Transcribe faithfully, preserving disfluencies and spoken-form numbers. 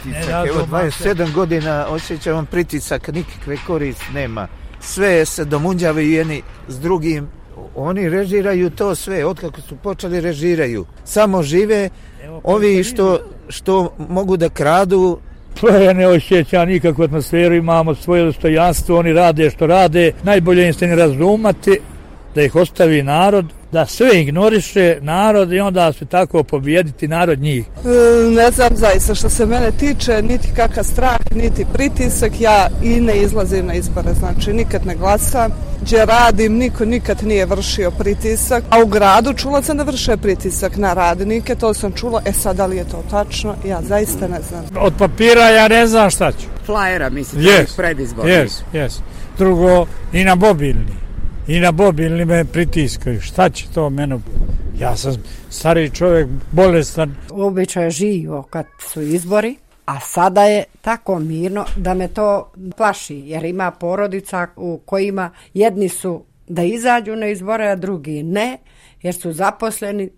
Pritisak, evo dvadeset sedam godina osjećam pritisak, nikakve korist nema. Sve se domunđavaju jedni s drugim. Oni režiraju to sve, otkako su počeli režiraju. Samo žive ovi što, što mogu da kradu. Ja ne osjećam nikakvu atmosferu, imamo svoje dostojanstvo, oni rade što rade. Najbolje im se ne razumati, da ih ostavi narod, da sve ignoriše narod i onda se tako pobijediti narod njih. Ne znam zaista što se mene tiče, niti kakav strah, niti pritisak, ja i ne izlazim na izbore, znači nikad ne glasam. Gdje radim, niko nikad nije vršio pritisak, a u gradu čula sam da vrše pritisak na radnike, to sam čula, e sad da li je to tačno, ja zaista ne znam. Od papira ja ne znam šta ću. Flajera mislite, yes, predizbornih? Jes, jes. Drugo, i na mobilni. I na mobilni me pritiskaju. Šta će to mene? Ja sam stari čovjek, bolestan. Obično je živo kad su izbori, a sada je tako mirno da me to plaši, jer ima porodica u kojima jedni su da izađu na izbore, a drugi ne, jer su zaposleni,